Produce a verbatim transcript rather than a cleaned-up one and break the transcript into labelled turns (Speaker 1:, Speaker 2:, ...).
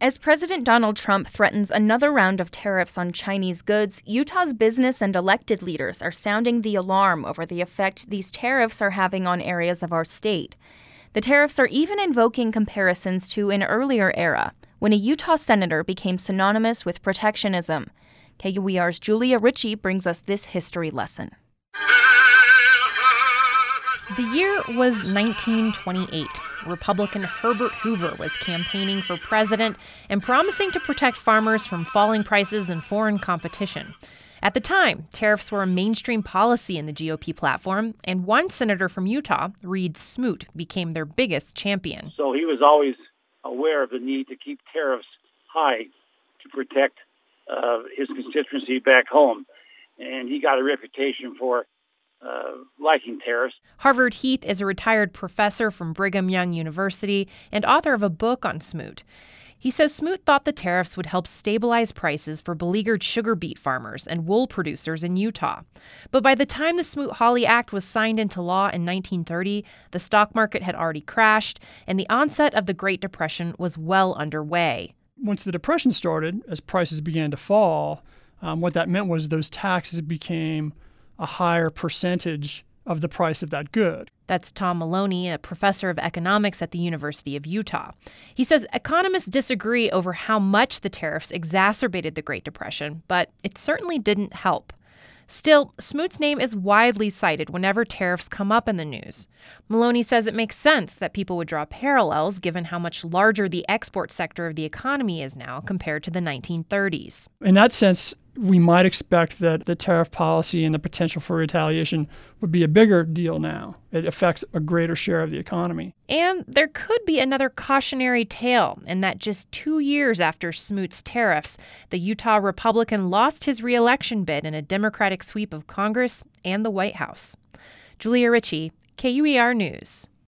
Speaker 1: As President Donald Trump threatens another round of tariffs on Chinese goods, Utah's business and elected leaders are sounding the alarm over the effect these tariffs are having on areas of our state. The tariffs are even invoking comparisons to an earlier era, when a Utah senator became synonymous with protectionism. K U E R's Julia Ritchie brings us this history lesson.
Speaker 2: The year was nineteen twenty-eight. Republican Herbert Hoover was campaigning for president and promising to protect farmers from falling prices and foreign competition. At the time, tariffs were a mainstream policy in the G O P platform, and one senator from Utah, Reed Smoot, became their biggest champion.
Speaker 3: So he was always aware of the need to keep tariffs high to protect uh, his constituency back home. And he got a reputation for Uh, liking tariffs.
Speaker 2: Harvard Heath is a retired professor from Brigham Young University and author of a book on Smoot. He says Smoot thought the tariffs would help stabilize prices for beleaguered sugar beet farmers and wool producers in Utah. But by the time the Smoot-Hawley Act was signed into law in nineteen thirty, the stock market had already crashed, and the onset of the Great Depression was well underway.
Speaker 4: Once the Depression started, as prices began to fall, um, what that meant was those taxes became a higher percentage of the price of that good.
Speaker 2: That's Tom Maloney, a professor of economics at the University of Utah. He says economists disagree over how much the tariffs exacerbated the Great Depression, but it certainly didn't help. Still, Smoot's name is widely cited whenever tariffs come up in the news. Maloney says it makes sense that people would draw parallels given how much larger the export sector of the economy is now compared to the nineteen thirties.
Speaker 4: In that sense, we might expect that the tariff policy and the potential for retaliation would be a bigger deal now. It affects a greater share of the economy.
Speaker 2: And there could be another cautionary tale in that just two years after Smoot's tariffs, the Utah Republican lost his re-election bid in a Democratic sweep of Congress and the White House. Julia Ritchie, K U E R News.